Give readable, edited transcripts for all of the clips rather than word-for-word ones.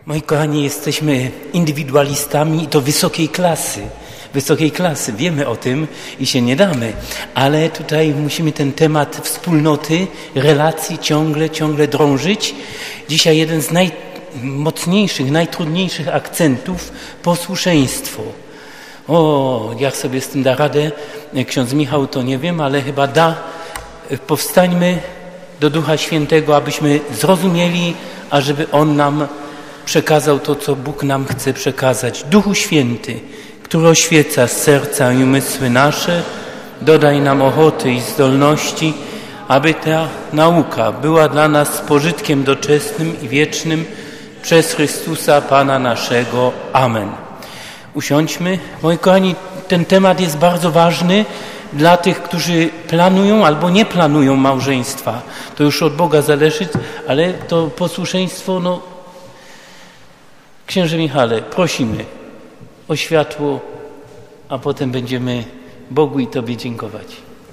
Moi kochani, jesteśmy indywidualistami i to wysokiej klasy. Wysokiej klasy. Wiemy o tym i się nie damy. Ale tutaj musimy ten temat wspólnoty, relacji ciągle drążyć. Dzisiaj jeden z najmocniejszych, najtrudniejszych akcentów – posłuszeństwo. Jak sobie z tym da radę ksiądz Michał, to nie wiem, ale chyba da. Powstańmy do Ducha Świętego, abyśmy zrozumieli, a żeby On nam przekazał to, co Bóg nam chce przekazać. Duchu Święty, który oświeca serca i umysły nasze, dodaj nam ochoty i zdolności, aby ta nauka była dla nas pożytkiem doczesnym i wiecznym przez Chrystusa Pana naszego. Amen. Usiądźmy. Moi kochani, ten temat jest bardzo ważny dla tych, którzy planują albo nie planują małżeństwa. To już od Boga zależy, ale to posłuszeństwo, Księże Michale, prosimy o światło, a potem będziemy Bogu i Tobie dziękować.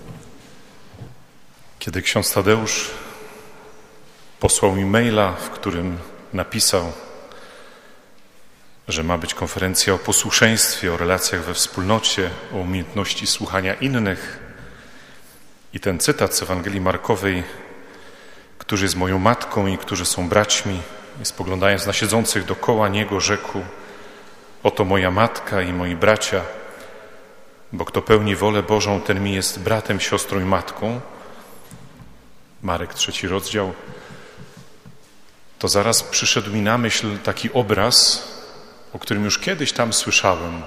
Kiedy ksiądz Tadeusz posłał mi maila, w którym napisał, że ma być konferencja o posłuszeństwie, o relacjach we wspólnocie, o umiejętności słuchania innych, i ten cytat z Ewangelii Markowej, którzy jest moją matką i którzy są braćmi, i spoglądając na siedzących dokoła Niego, rzekł: oto moja matka i moi bracia, bo kto pełni wolę Bożą, ten mi jest bratem, siostrą i matką. Marek 3 rozdział. To zaraz przyszedł mi na myśl taki obraz, o którym już kiedyś tam słyszałem.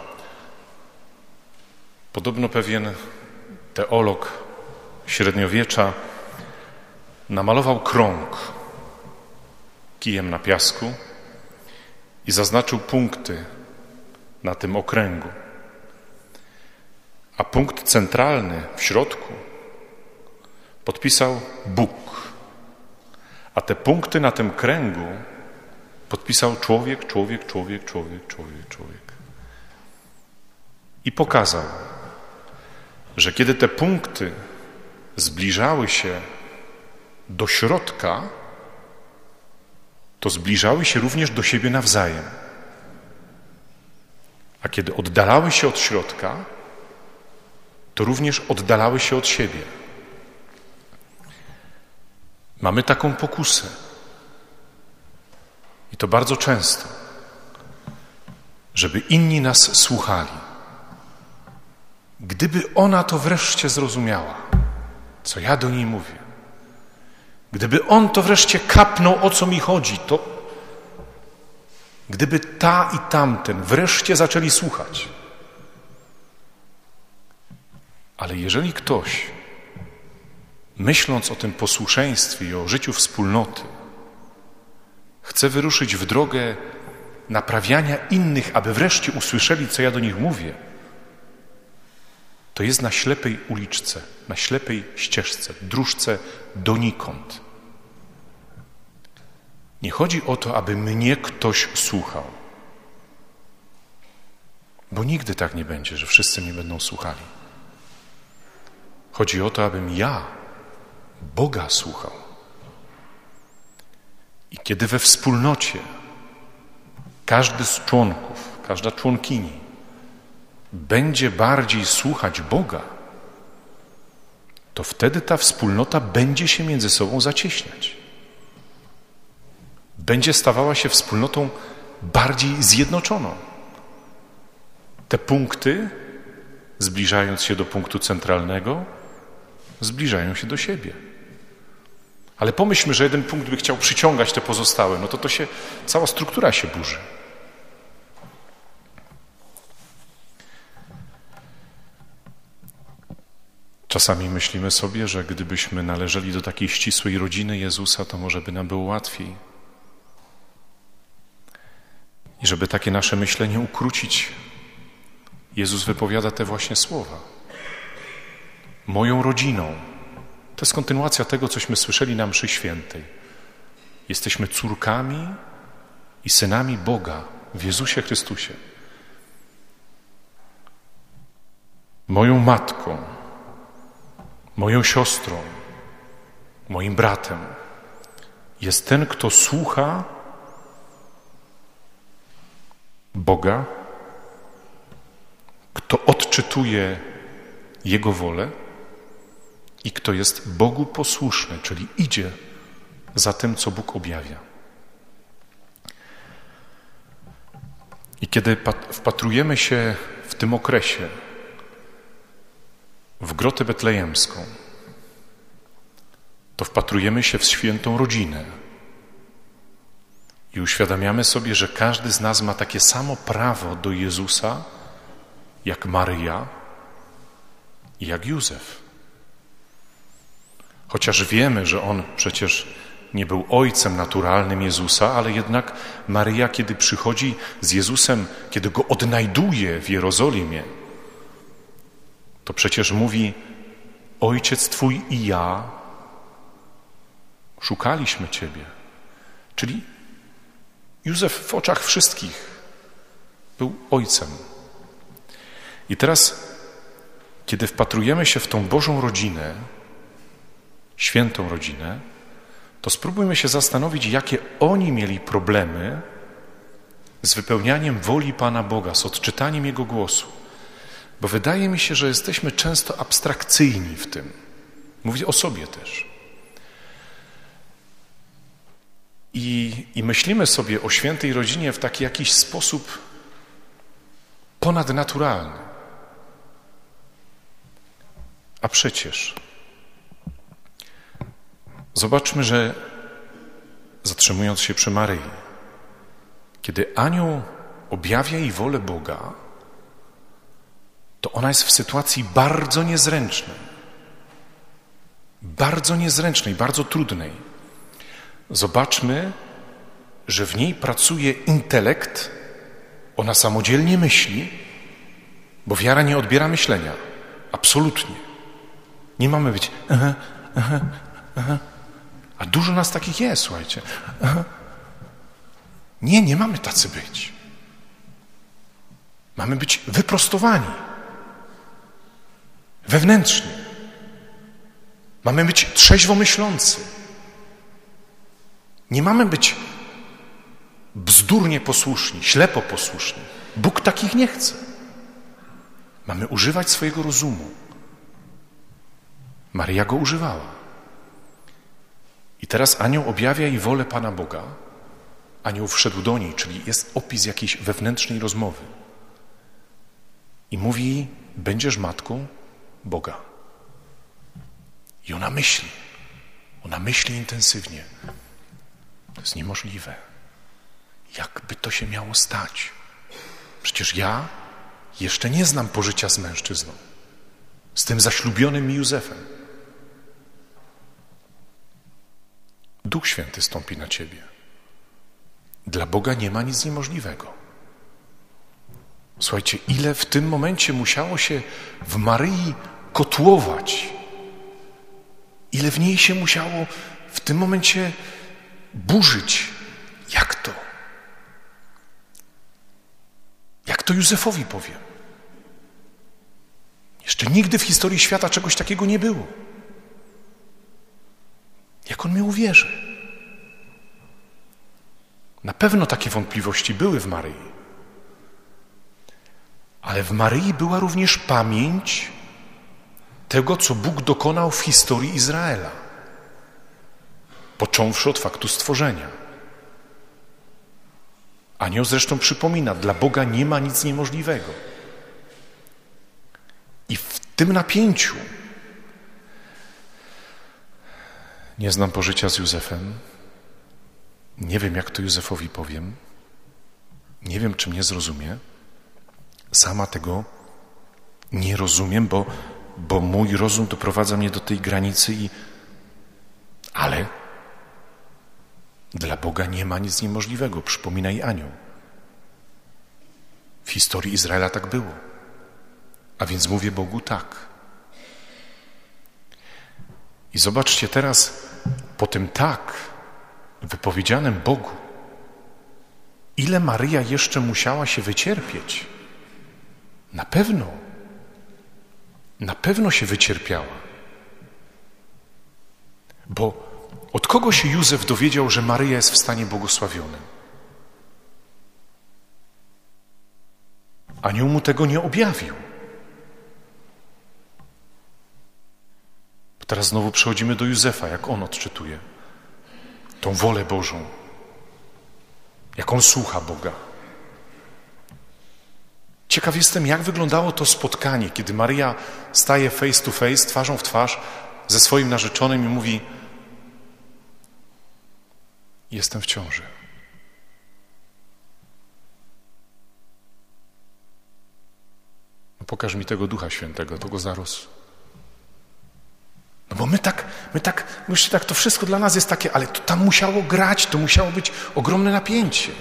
Podobno pewien teolog średniowiecza namalował krąg kijem na piasku i zaznaczył punkty na tym okręgu. A punkt centralny w środku podpisał Bóg. A te punkty na tym kręgu podpisał człowiek. I pokazał, że kiedy te punkty zbliżały się do środka, to zbliżały się również do siebie nawzajem. A kiedy oddalały się od środka, to również oddalały się od siebie. Mamy taką pokusę. I to bardzo często, żeby inni nas słuchali. Gdyby ona to wreszcie zrozumiała, co ja do niej mówię, gdyby on to wreszcie kapnął, o co mi chodzi, to gdyby ta i tamten wreszcie zaczęli słuchać. Ale jeżeli ktoś, myśląc o tym posłuszeństwie i o życiu wspólnoty, chce wyruszyć w drogę naprawiania innych, aby wreszcie usłyszeli, co ja do nich mówię, to jest na ślepej uliczce, na ślepej ścieżce, dróżce donikąd. Nie chodzi o to, aby mnie ktoś słuchał, bo nigdy tak nie będzie, że wszyscy mnie będą słuchali. Chodzi o to, abym ja Boga słuchał. I kiedy we wspólnocie każdy z członków, każda członkini będzie bardziej słuchać Boga, to wtedy ta wspólnota będzie się między sobą zacieśniać. Będzie stawała się wspólnotą bardziej zjednoczoną. Te punkty, zbliżając się do punktu centralnego, zbliżają się do siebie. Ale pomyślmy, że jeden punkt by chciał przyciągać te pozostałe, to cała struktura się burzy. Czasami myślimy sobie, że gdybyśmy należeli do takiej ścisłej rodziny Jezusa, to może by nam było łatwiej. I żeby takie nasze myślenie ukrócić, Jezus wypowiada te właśnie słowa. Moją rodziną. To jest kontynuacja tego, cośmy słyszeli na mszy świętej. Jesteśmy córkami i synami Boga w Jezusie Chrystusie. Moją matką, moją siostrą, moim bratem jest ten, kto słucha Boga, kto odczytuje Jego wolę i kto jest Bogu posłuszny, czyli idzie za tym, co Bóg objawia. I kiedy wpatrujemy się w tym okresie w grotę betlejemską, to wpatrujemy się w świętą rodzinę i uświadamiamy sobie, że każdy z nas ma takie samo prawo do Jezusa, jak Maryja i jak Józef. Chociaż wiemy, że On przecież nie był ojcem naturalnym Jezusa, ale jednak Maryja, kiedy przychodzi z Jezusem, kiedy Go odnajduje w Jerozolimie, to przecież mówi: Ojciec Twój i ja szukaliśmy Ciebie. Czyli Józef w oczach wszystkich był ojcem. I teraz, kiedy wpatrujemy się w tą Bożą rodzinę, świętą rodzinę, to spróbujmy się zastanowić, jakie oni mieli problemy z wypełnianiem woli Pana Boga, z odczytaniem Jego głosu. Bo wydaje mi się, że jesteśmy często abstrakcyjni w tym. Mówię o sobie też. I myślimy sobie o świętej rodzinie w taki jakiś sposób ponadnaturalny. A przecież zobaczmy, że zatrzymując się przy Maryi, kiedy anioł objawia jej wolę Boga, to ona jest w sytuacji bardzo niezręcznej, bardzo trudnej. Zobaczmy, że w niej pracuje intelekt, ona samodzielnie myśli, bo wiara nie odbiera myślenia. Absolutnie. Nie mamy być A dużo nas takich jest, słuchajcie. Nie mamy tacy być. Mamy być wyprostowani. Wewnętrznie. Mamy być trzeźwo myślący. Nie mamy być bzdurnie posłuszni, ślepo posłuszni. Bóg takich nie chce. Mamy używać swojego rozumu. Maryja go używała. I teraz anioł objawia jej wolę Pana Boga. Anioł wszedł do niej, czyli jest opis jakiejś wewnętrznej rozmowy. I mówi: będziesz matką Boga. I ona myśli intensywnie. To jest niemożliwe. Jakby to się miało stać? Przecież ja jeszcze nie znam pożycia z mężczyzną, z tym zaślubionym mi Józefem. Duch Święty stąpi na ciebie. Dla Boga nie ma nic niemożliwego. Słuchajcie, ile w tym momencie musiało się w Maryi kotłować. Ile w niej się musiało w tym momencie burzyć. Jak to? Jak to Józefowi powiem? Jeszcze nigdy w historii świata czegoś takiego nie było. Jak on mi uwierzy? Na pewno takie wątpliwości były w Maryi. Ale w Maryi była również pamięć tego, co Bóg dokonał w historii Izraela. Począwszy od faktu stworzenia. Anioł zresztą przypomina, dla Boga nie ma nic niemożliwego. I w tym napięciu nie znam pożycia z Józefem. Nie wiem, jak to Józefowi powiem. Nie wiem, czy mnie zrozumie. Sama tego nie rozumiem, bo mój rozum doprowadza mnie do tej granicy ale dla Boga nie ma nic niemożliwego, przypomina i anioł. W historii Izraela tak było. A więc mówię Bogu tak. I zobaczcie teraz, po tym tak wypowiedzianym Bogu, ile Maryja jeszcze musiała się wycierpieć. Na pewno się wycierpiała. Bo od kogo się Józef dowiedział, że Maryja jest w stanie błogosławionym? Anioł mu tego nie objawił. Teraz znowu przechodzimy do Józefa, jak on odczytuje tą wolę Bożą, jak on słucha Boga. Ciekaw jestem, jak wyglądało to spotkanie, kiedy Maryja staje face to face, twarzą w twarz ze swoim narzeczonym i mówi: jestem w ciąży. No pokaż mi tego Ducha Świętego, to go zarósł. No bo my myślę tak, to wszystko dla nas jest takie, ale to tam musiało grać, to musiało być ogromne napięcie.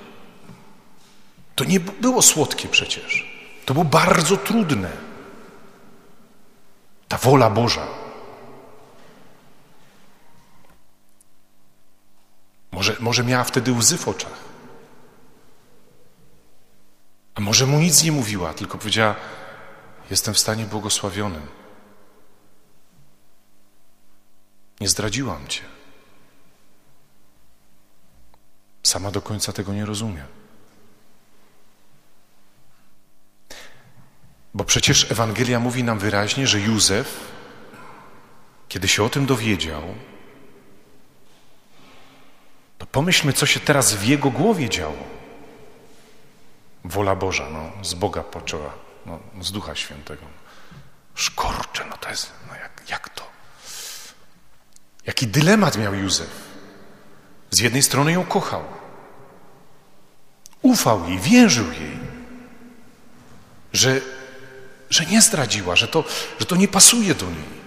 To nie było słodkie przecież. To było bardzo trudne. Ta wola Boża. Może miała wtedy łzy w oczach. A może mu nic nie mówiła, tylko powiedziała: jestem w stanie błogosławionym. Nie zdradziłam cię. Sama do końca tego nie rozumiem. Bo przecież Ewangelia mówi nam wyraźnie, że Józef, kiedy się o tym dowiedział, to pomyślmy, co się teraz w jego głowie działo. Wola Boża, z Boga poczęła, z Ducha Świętego. Szkorcze, to jest, jak to? Jaki dylemat miał Józef? Z jednej strony ją kochał, ufał jej, wierzył jej, że nie zdradziła, że to nie pasuje do niej.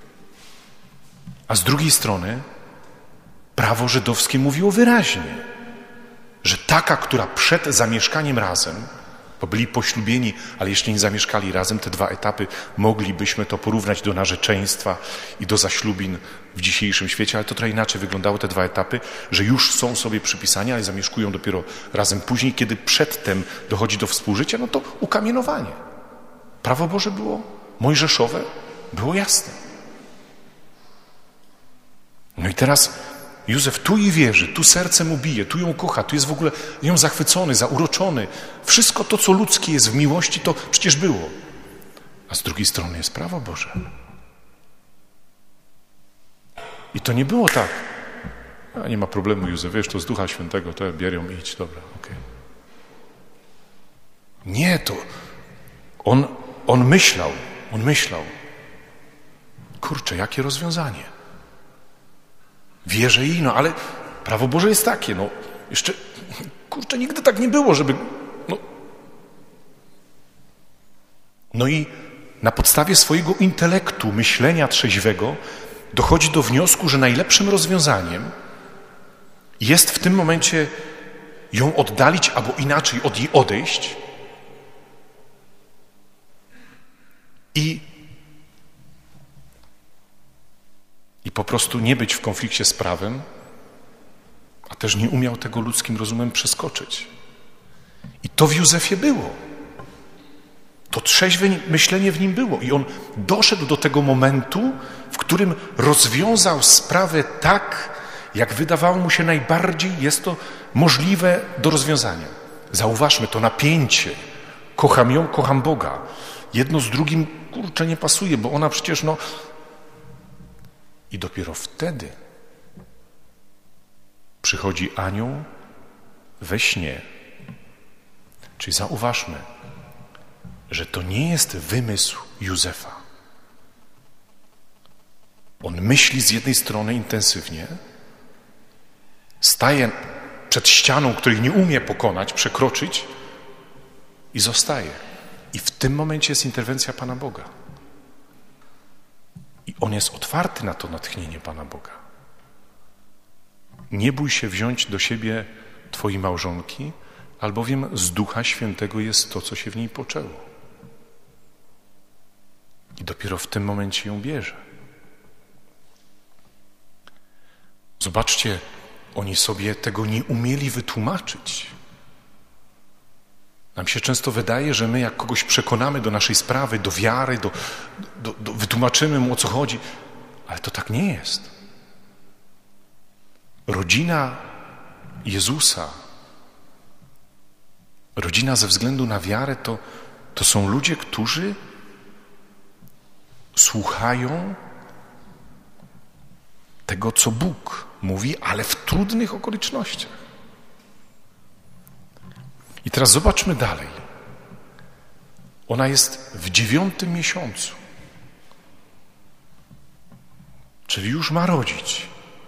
A z drugiej strony prawo żydowskie mówiło wyraźnie, że taka, która przed zamieszkaniem razem, bo byli poślubieni, ale jeszcze nie zamieszkali razem, te dwa etapy, moglibyśmy to porównać do narzeczeństwa i do zaślubin w dzisiejszym świecie, ale to trochę inaczej wyglądały te dwa etapy, że już są sobie przypisani, ale zamieszkują dopiero razem później, kiedy przedtem dochodzi do współżycia, to ukamienowanie. Prawo Boże było mojżeszowe, było jasne. No i teraz Józef tu jej wierzy, tu serce mu bije, tu ją kocha, tu jest w ogóle nią zachwycony, zauroczony. Wszystko to, co ludzkie jest w miłości, to przecież było. A z drugiej strony jest prawo Boże. I to nie było tak: nie ma problemu, Józef, wiesz, to z Ducha Świętego, to bierz ją, idź, dobra, okej. Nie, to on myślał, kurczę, jakie rozwiązanie. Wierzę jej, ale prawo Boże jest takie, jeszcze, kurczę, nigdy tak nie było, żeby, i na podstawie swojego intelektu, myślenia trzeźwego dochodzi do wniosku, że najlepszym rozwiązaniem jest w tym momencie ją oddalić, albo inaczej od jej odejść i po prostu nie być w konflikcie z prawem, a też nie umiał tego ludzkim rozumem przeskoczyć. I to w Józefie było. To trzeźwe myślenie w nim było. I on doszedł do tego momentu, w którym rozwiązał sprawę tak, jak wydawało mu się najbardziej jest to możliwe do rozwiązania. Zauważmy to napięcie. Kocham ją, kocham Boga. Jedno z drugim, kurczę, nie pasuje, bo ona przecież I dopiero wtedy przychodzi anioł we śnie. Czyli zauważmy, że to nie jest wymysł Józefa. On myśli z jednej strony intensywnie, staje przed ścianą, której nie umie pokonać, przekroczyć i zostaje. I w tym momencie jest interwencja Pana Boga. I on jest otwarty na to natchnienie Pana Boga. Nie bój się wziąć do siebie twojej małżonki, albowiem z Ducha Świętego jest to, co się w niej poczęło. I dopiero w tym momencie ją bierze. Zobaczcie, oni sobie tego nie umieli wytłumaczyć. Nam się często wydaje, że my jak kogoś przekonamy do naszej sprawy, do wiary, wytłumaczymy mu, o co chodzi, ale to tak nie jest. Rodzina Jezusa, Rodzina ze względu na wiarę to są ludzie, którzy słuchają tego, co Bóg mówi, ale w trudnych okolicznościach. I teraz zobaczmy dalej. Ona jest w 9. miesiącu, czyli już ma rodzić.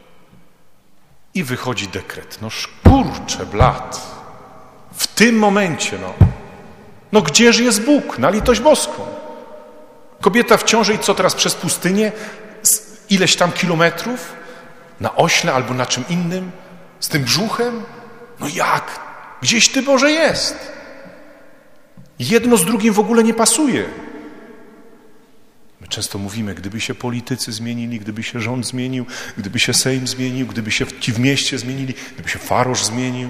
I wychodzi dekret. No kurczę blat. W tym momencie, no gdzież jest Bóg? Na litość boską. Kobieta w ciąży i co teraz przez pustynię? Ileś tam kilometrów? Na ośle albo na czym innym? Z tym brzuchem? No jak? Gdzieś Ty, Boże, jest. Jedno z drugim w ogóle nie pasuje. My często mówimy, gdyby się politycy zmienili, gdyby się rząd zmienił, gdyby się Sejm zmienił, gdyby się ci w mieście zmienili, gdyby się Farosz zmienił.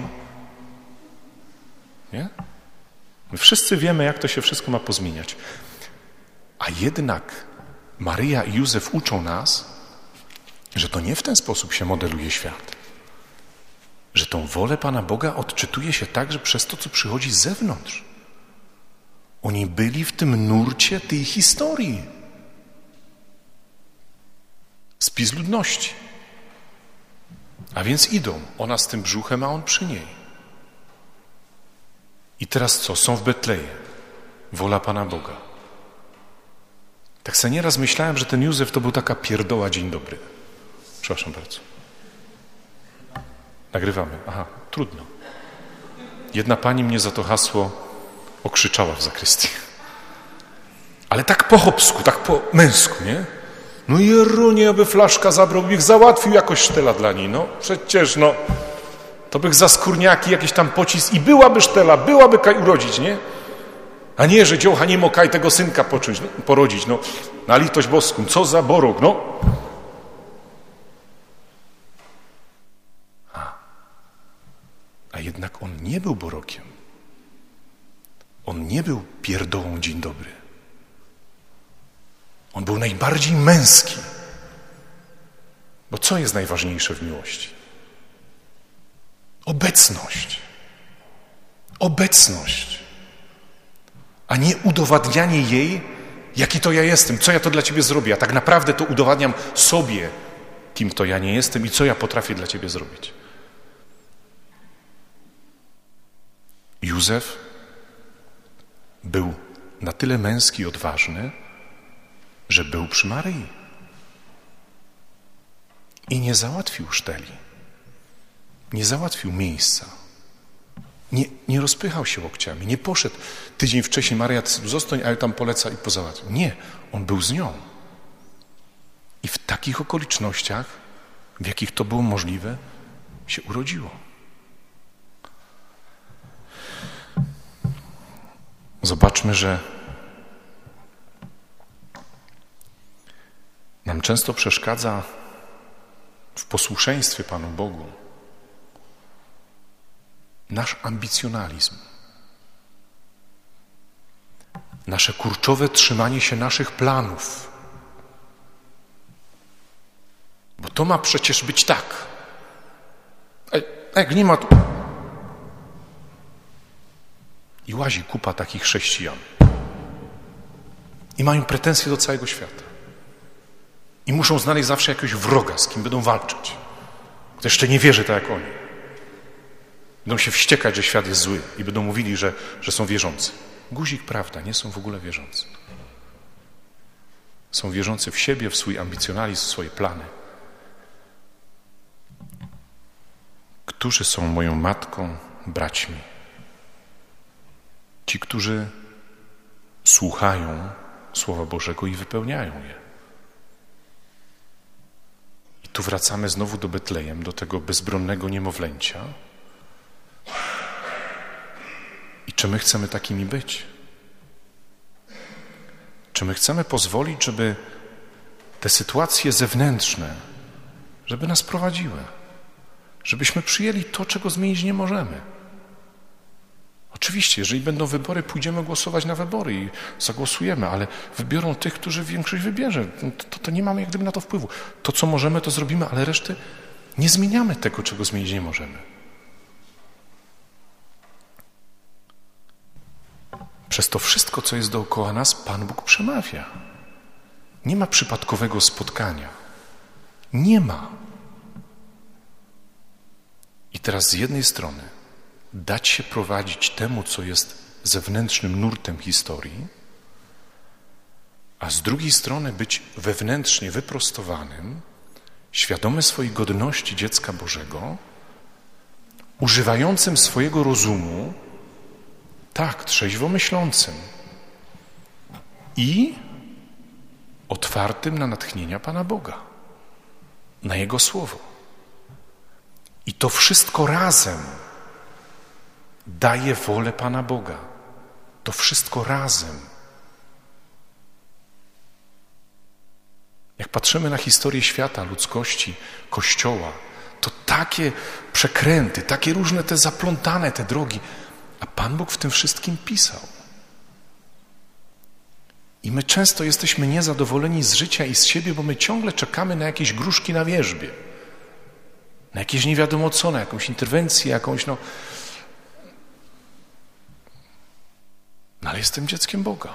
Nie? My wszyscy wiemy, jak to się wszystko ma pozmieniać. A jednak Maryja i Józef uczą nas, że to nie w ten sposób się modeluje świat. Że tą wolę Pana Boga odczytuje się także przez to, co przychodzi z zewnątrz. Oni byli w tym nurcie tej historii. Spis ludności. A więc idą. Ona z tym brzuchem, a on przy niej. I teraz co? Są w Betlejem. Wola Pana Boga. Tak sobie nieraz myślałem, że ten Józef to był taka pierdoła dzień dobry. Przepraszam bardzo. Nagrywamy. Aha, trudno. Jedna pani mnie za to hasło okrzyczała w zakrystii. Ale tak po chopsku, tak po męsku, nie? No Jerunie, aby flaszka zabrał, bych załatwił jakoś sztela dla niej. No przecież, to bych za skórniaki jakiś tam pocisk i byłaby sztela, byłaby kaj urodzić, nie? A nie, że dziołcha nie mokaj tego synka porodzić, na litość boską, co za borok, A jednak on nie był borokiem. On nie był pierdołą dzień dobry. On był najbardziej męski. Bo co jest najważniejsze w miłości? Obecność. Obecność. A nie udowadnianie jej, jaki to ja jestem, co ja to dla Ciebie zrobię. Ja tak naprawdę to udowadniam sobie, kim to ja nie jestem i co ja potrafię dla Ciebie zrobić. Józef był na tyle męski i odważny, że był przy Maryi. I nie załatwił szteli. Nie załatwił miejsca. Nie rozpychał się łokciami. Nie poszedł tydzień wcześniej, Maryja, zostań, a ja tam poleca i pozałatwił. Nie, on był z nią. I w takich okolicznościach, w jakich to było możliwe, się urodziło. Zobaczmy, że nam często przeszkadza w posłuszeństwie Panu Bogu nasz ambicjonalizm, nasze kurczowe trzymanie się naszych planów. Bo to ma przecież być tak. A jak nie ma, to... I łazi kupa takich chrześcijan. I mają pretensje do całego świata. I muszą znaleźć zawsze jakiegoś wroga, z kim będą walczyć. Kto jeszcze nie wierzy tak jak oni. Będą się wściekać, że świat jest zły i będą mówili, że są wierzący. Guzik, prawda, nie są w ogóle wierzący. Są wierzący w siebie, w swój ambicjonalizm, w swoje plany. Którzy są moją matką, braćmi? Ci, którzy słuchają Słowa Bożego i wypełniają je. I tu wracamy znowu do Betlejem, do tego bezbronnego niemowlęcia. I czy my chcemy takimi być? Czy my chcemy pozwolić, żeby te sytuacje zewnętrzne, żeby nas prowadziły? Żebyśmy przyjęli to, czego zmienić nie możemy? Oczywiście, jeżeli będą wybory, pójdziemy głosować na wybory i zagłosujemy, ale wybiorą tych, którzy większość wybierze. To nie mamy jak gdyby na to wpływu. To, co możemy, to zrobimy, ale reszty nie zmieniamy tego, czego zmienić nie możemy. Przez to wszystko, co jest dookoła nas, Pan Bóg przemawia. Nie ma przypadkowego spotkania. Nie ma. I teraz z jednej strony dać się prowadzić temu, co jest zewnętrznym nurtem historii, a z drugiej strony być wewnętrznie wyprostowanym, świadomy swojej godności dziecka Bożego, używającym swojego rozumu, tak, trzeźwo myślącym i otwartym na natchnienia Pana Boga, na Jego Słowo. I to wszystko razem daje wolę Pana Boga. To wszystko razem. Jak patrzymy na historię świata, ludzkości, Kościoła, to takie przekręty, takie różne te zaplątane te drogi, a Pan Bóg w tym wszystkim pisał. I my często jesteśmy niezadowoleni z życia i z siebie, bo my ciągle czekamy na jakieś gruszki na wierzbie, na jakieś nie wiadomo co, na jakąś interwencję, jakąś No ale jestem dzieckiem Boga.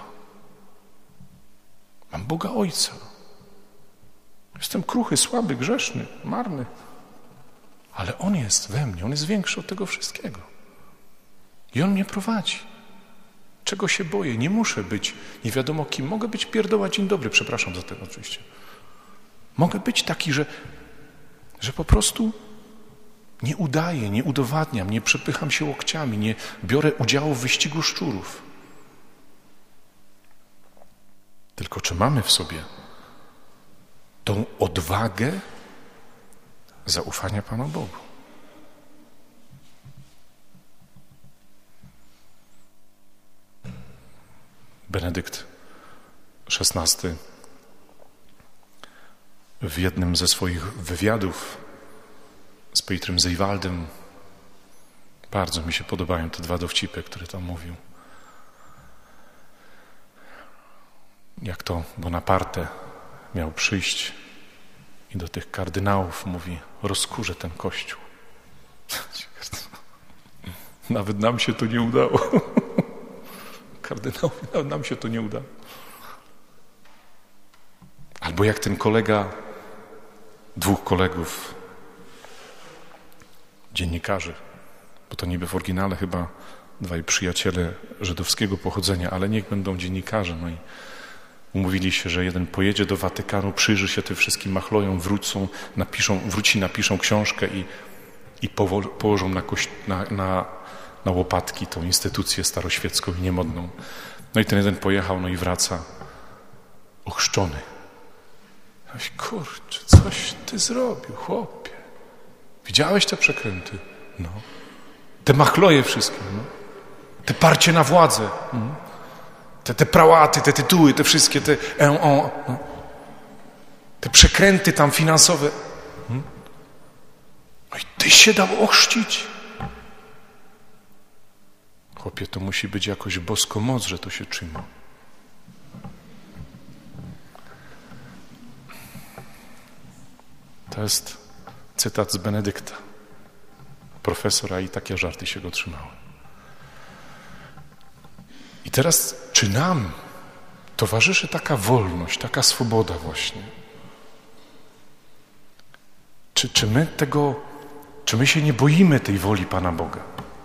Mam Boga Ojca. Jestem kruchy, słaby, grzeszny, marny. Ale On jest we mnie, On jest większy od tego wszystkiego. I On mnie prowadzi. Czego się boję? Nie muszę być nie wiadomo kim. Mogę być pierdoła dzień dobry, przepraszam za to oczywiście. Mogę być taki, że po prostu nie udaję, nie udowadniam, nie przepycham się łokciami, nie biorę udziału w wyścigu szczurów. Tylko czy mamy w sobie tą odwagę zaufania Panu Bogu? Benedykt XVI w jednym ze swoich wywiadów z Pietrem Zejwaldem, bardzo mi się podobają te dwa dowcipy, które tam mówił. Jak to Bonaparte miał przyjść i do tych kardynałów mówi: rozkurzę ten kościół. Nawet nam się to nie udało. Kardynałowi, nawet nam się to nie udało. Albo jak ten kolega, dwóch kolegów, dziennikarzy, bo to niby w oryginale chyba dwaj przyjaciele żydowskiego pochodzenia, ale niech będą dziennikarze. No i umówili się, że jeden pojedzie do Watykanu, przyjrzy się tym wszystkim machlojom, napiszą książkę i położą na łopatki tą instytucję staroświecką i niemodną. No i ten jeden pojechał, no i wraca ochrzczony. Kurczę, coś ty zrobił, chłopie. Widziałeś te przekręty? No. Te machloje wszystkie, no. Te parcie na władzę. Te prałaty, te tytuły, te wszystkie, no. Te przekręty tam finansowe. No i ty się dał ochrzcić. Chłopie, to musi być jakoś bosko moc, że to się trzyma. To jest cytat z Benedykta, profesora, i takie żarty się go trzymały. I teraz, czy nam towarzyszy taka wolność, taka swoboda właśnie? Czy my się nie boimy tej woli Pana Boga?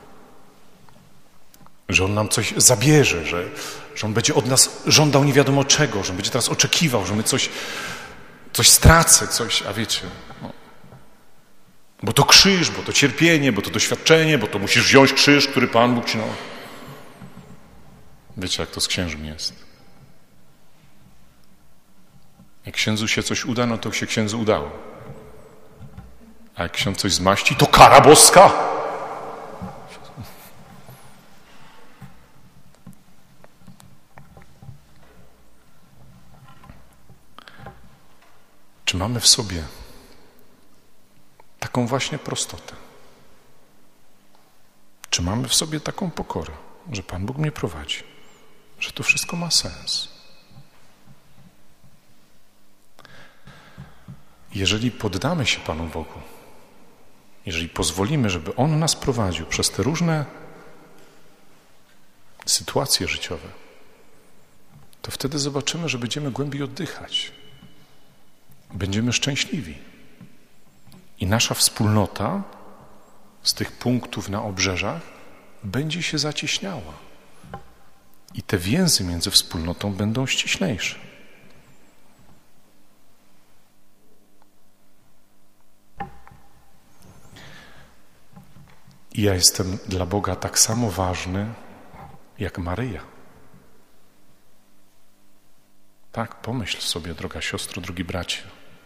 Że On nam coś zabierze, że On będzie od nas żądał nie wiadomo czego, że On będzie teraz oczekiwał, że my coś stracę, a wiecie, no. Bo to krzyż, bo to cierpienie, bo to doświadczenie, bo to musisz wziąć krzyż, który Pan Bóg ci, no. Wiecie, jak to z księżem jest. Jak księdzu się coś uda, no to się księdzu udało. A jak ksiądz coś zmaści, to kara boska. Czy mamy w sobie taką właśnie prostotę? Czy mamy w sobie taką pokorę, że Pan Bóg mnie prowadzi, że to wszystko ma sens? Jeżeli poddamy się Panu Bogu, jeżeli pozwolimy, żeby On nas prowadził przez te różne sytuacje życiowe, to wtedy zobaczymy, że będziemy głębiej oddychać. Będziemy szczęśliwi. I nasza wspólnota z tych punktów na obrzeżach będzie się zacieśniała. I te więzy między wspólnotą będą ściślejsze. I ja jestem dla Boga tak samo ważny, jak Maryja. Tak, pomyśl sobie, droga siostro, drogi bracie.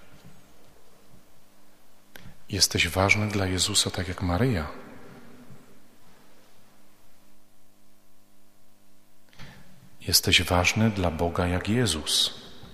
Jesteś ważny dla Jezusa tak jak Maryja. Jesteś ważny dla Boga jak Jezus.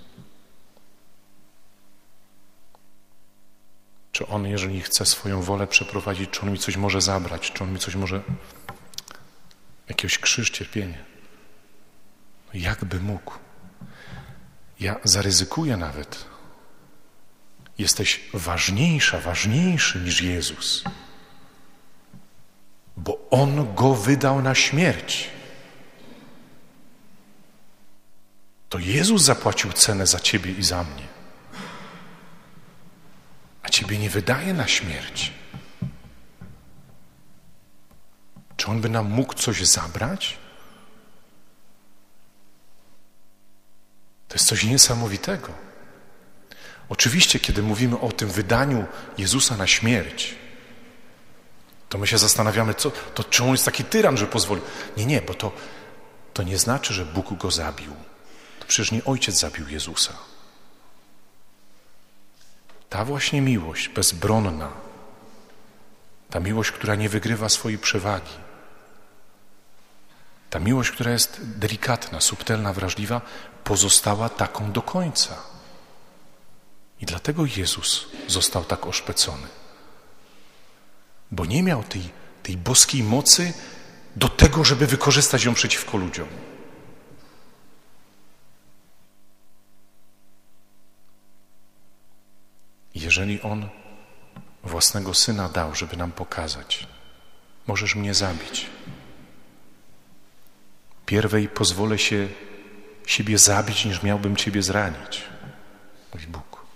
Czy On, jeżeli chce swoją wolę przeprowadzić, czy On mi coś może zabrać, czy On mi coś może... jakiegoś krzyż, cierpienie. Jakby mógł. Ja zaryzykuję nawet. Jesteś ważniejszy niż Jezus. Bo On Go wydał na śmierć. To Jezus zapłacił cenę za ciebie i za mnie. A ciebie nie wydaje na śmierć. Czy On by nam mógł coś zabrać? To jest coś niesamowitego. Oczywiście, kiedy mówimy o tym wydaniu Jezusa na śmierć, to my się zastanawiamy, czy On jest taki tyran, że pozwolił. Nie, bo to nie znaczy, że Bóg Go zabił. To przecież nie Ojciec zabił Jezusa. Ta właśnie miłość bezbronna, ta miłość, która nie wygrywa swojej przewagi, ta miłość, która jest delikatna, subtelna, wrażliwa, pozostała taką do końca. I dlatego Jezus został tak oszpecony. Bo nie miał tej boskiej mocy do tego, żeby wykorzystać ją przeciwko ludziom. Jeżeli On własnego Syna dał, żeby nam pokazać, możesz mnie zabić. Pierwej pozwolę siebie zabić, niż miałbym Ciebie zranić, mówi Bóg.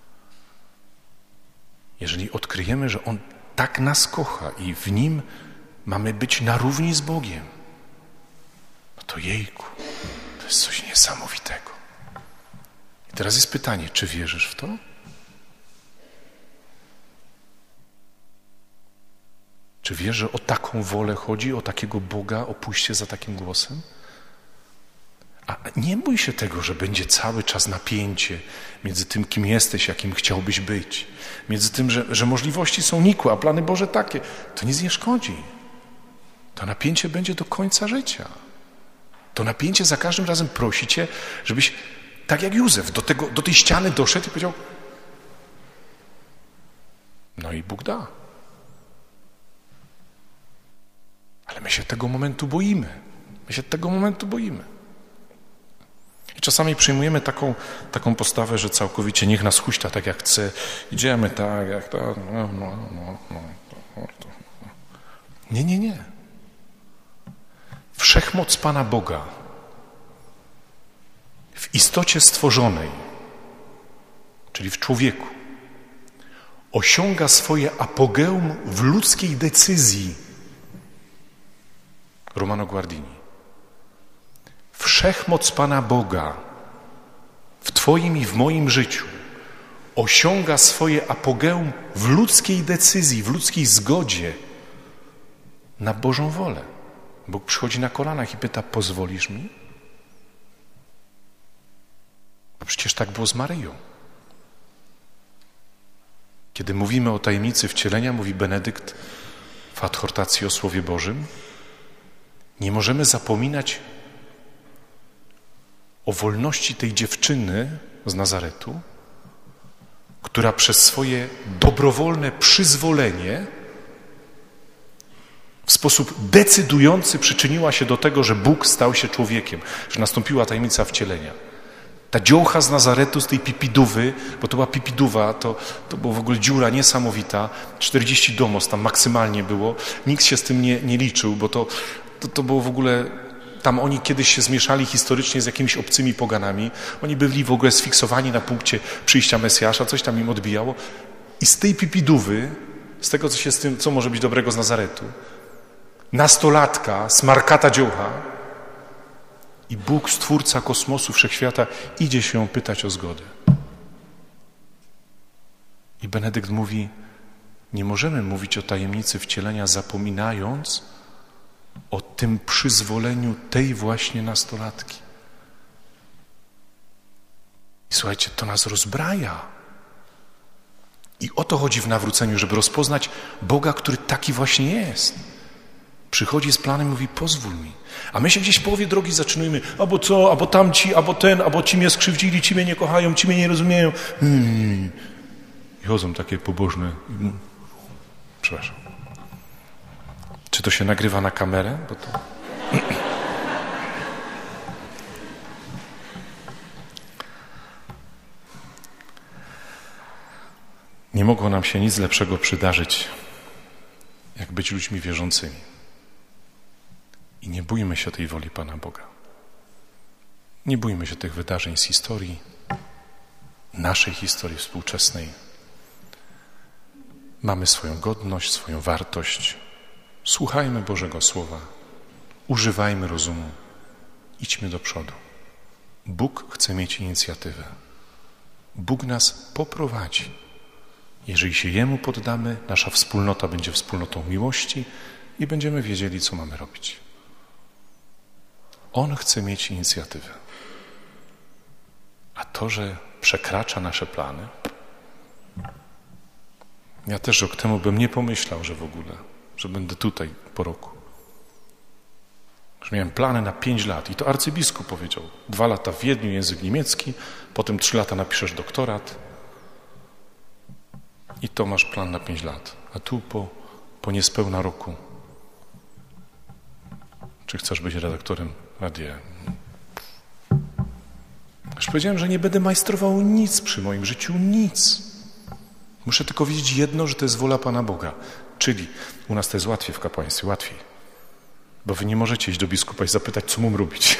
Jeżeli odkryjemy, że On tak nas kocha i w Nim mamy być na równi z Bogiem, no to jejku, to jest coś niesamowitego. I teraz jest pytanie, czy wierzysz w to? Czy wiesz, że o taką wolę chodzi, o takiego Boga, o pójście za takim głosem? A nie bój się tego, że będzie cały czas napięcie między tym, kim jesteś, jakim chciałbyś być. Między tym, że możliwości są nikłe, a plany Boże takie. To nic nie szkodzi. To napięcie będzie do końca życia. To napięcie za każdym razem prosi Cię, żebyś, tak jak Józef, do tej ściany doszedł i powiedział: no i Bóg da. Ale my się tego momentu boimy. I czasami przyjmujemy taką postawę, że całkowicie niech nas huśta tak jak chce. Idziemy tak, jak tak. Nie. Wszechmoc Pana Boga w istocie stworzonej, czyli w człowieku, osiąga swoje apogeum w ludzkiej decyzji. Romano Guardini. Wszechmoc Pana Boga w Twoim i w moim życiu osiąga swoje apogeum w ludzkiej decyzji, w ludzkiej zgodzie na Bożą wolę. Bóg przychodzi na kolanach i pyta: pozwolisz mi? A przecież tak było z Maryją. Kiedy mówimy o tajemnicy wcielenia, mówi Benedykt w adhortacji o Słowie Bożym, nie możemy zapominać o wolności tej dziewczyny z Nazaretu, która przez swoje dobrowolne przyzwolenie w sposób decydujący przyczyniła się do tego, że Bóg stał się człowiekiem, że nastąpiła tajemnica wcielenia. Ta dziołcha z Nazaretu, z tej pipidówy, bo to była pipiduwa, to była w ogóle dziura niesamowita, 40 domos tam maksymalnie było, nikt się z tym nie liczył, bo to było w ogóle tam oni kiedyś się zmieszali historycznie z jakimiś obcymi poganami. Oni byli w ogóle sfiksowani na punkcie przyjścia Mesjasza, coś tam im odbijało. I z tej pipidówy, z tego, co może być dobrego z Nazaretu, nastolatka, smarkata dziołcha i Bóg, Stwórca kosmosu, wszechświata, idzie się ją pytać o zgodę. I Benedykt mówi, nie możemy mówić o tajemnicy wcielenia, zapominając o tym przyzwoleniu tej właśnie nastolatki. I słuchajcie, to nas rozbraja. I o to chodzi w nawróceniu, żeby rozpoznać Boga, który taki właśnie jest. Przychodzi z planem i mówi, pozwól mi. A my się gdzieś w połowie drogi zaczynujemy, albo co, albo tamci, albo ten, albo ci mnie skrzywdzili, ci mnie nie kochają, ci mnie nie rozumieją. I chodzą takie pobożne. Przepraszam. Czy to się nagrywa na kamerę? Bo to... Nie mogło nam się nic lepszego przydarzyć, jak być ludźmi wierzącymi. I nie bójmy się tej woli Pana Boga. Nie bójmy się tych wydarzeń z historii, naszej historii współczesnej. Mamy swoją godność, swoją wartość. Słuchajmy Bożego Słowa. Używajmy rozumu. Idźmy do przodu. Bóg chce mieć inicjatywę. Bóg nas poprowadzi. Jeżeli się Jemu poddamy, nasza wspólnota będzie wspólnotą miłości i będziemy wiedzieli, co mamy robić. On chce mieć inicjatywę. A to, że przekracza nasze plany, ja też rok temu bym nie pomyślał, że w ogóle, że będę tutaj po roku. Że miałem plany na 5 lat i to arcybiskup powiedział. 2 lata w Wiedniu, język niemiecki, potem 3 lata napiszesz doktorat i to masz plan na 5 lat. A tu po niespełna roku. Czy chcesz być redaktorem radia? Już powiedziałem, że nie będę majstrował nic przy moim życiu, nic. Muszę tylko wiedzieć jedno, że to jest wola Pana Boga. Czyli u nas to jest łatwiej w kapłaństwie, łatwiej. Bo wy nie możecie iść do biskupa i zapytać, co mam robić.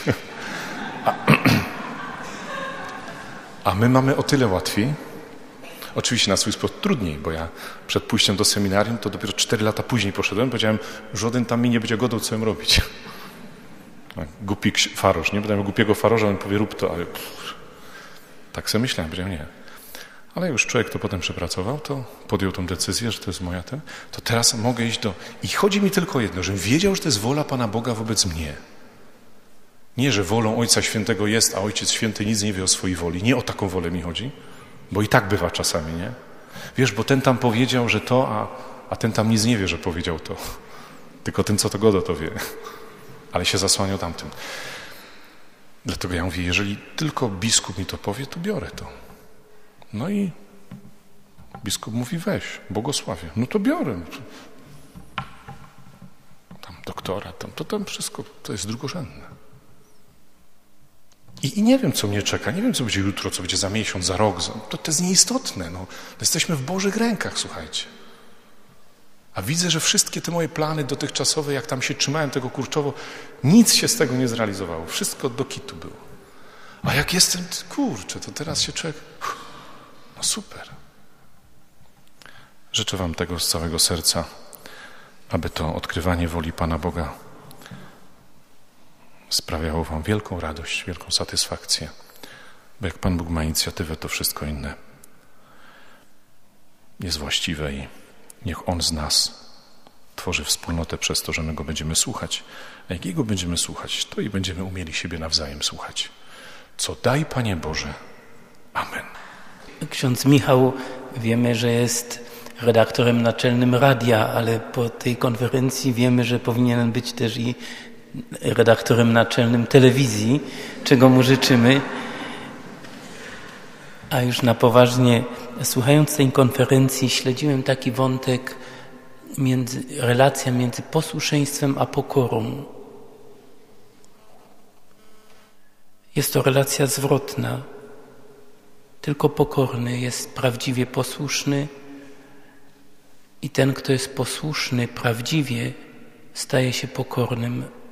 A my mamy o tyle łatwiej. Oczywiście na swój sposób trudniej, bo ja przed pójściem do seminarium to dopiero 4 lata później poszedłem. Powiedziałem, żaden tam mi nie będzie godał, co mam robić. Głupi farosz, nie? Pytałem głupiego farorza, on powie, rób to, ale tak sobie myślałem, powiedziałem, nie. Ale już człowiek to potem przepracował, to podjął tą decyzję, że to jest moja to teraz mogę iść do... I chodzi mi tylko jedno, żebym wiedział, że to jest wola Pana Boga wobec mnie. Nie, że wolą Ojca Świętego jest, a Ojciec Święty nic nie wie o swojej woli. Nie o taką wolę mi chodzi, bo i tak bywa czasami, nie? Wiesz, bo ten tam powiedział, że to, a ten tam nic nie wie, że powiedział to. Tylko ten, co to godo, to wie. Ale się zasłaniał tamtym. Dlatego ja mówię, jeżeli tylko biskup mi to powie, to biorę to. No i biskup mówi, weź, błogosławię. No to biorę. Tam doktora, to tam wszystko, to jest drugorzędne. I nie wiem, co mnie czeka, nie wiem, co będzie jutro, co będzie za miesiąc, za rok. To jest nieistotne. No. Jesteśmy w Bożych rękach, słuchajcie. A widzę, że wszystkie te moje plany dotychczasowe, jak tam się trzymałem tego kurczowo, nic się z tego nie zrealizowało. Wszystko do kitu było. A jak jestem, kurczę, to teraz się człowiek... No super. Życzę wam tego z całego serca, aby to odkrywanie woli Pana Boga sprawiało wam wielką radość, wielką satysfakcję. Bo jak Pan Bóg ma inicjatywę, to wszystko inne jest właściwe i niech On z nas tworzy wspólnotę przez to, że my Go będziemy słuchać. A jak Jego będziemy słuchać, to i będziemy umieli siebie nawzajem słuchać. Co daj, Panie Boże. Amen. Ksiądz Michał, wiemy, że jest redaktorem naczelnym radia, ale po tej konferencji wiemy, że powinien być też i redaktorem naczelnym telewizji, czego mu życzymy. A już na poważnie, słuchając tej konferencji, śledziłem taki wątek, relacja między posłuszeństwem a pokorą. Jest to relacja zwrotna. Tylko pokorny jest prawdziwie posłuszny i ten, kto jest posłuszny prawdziwie, staje się pokornym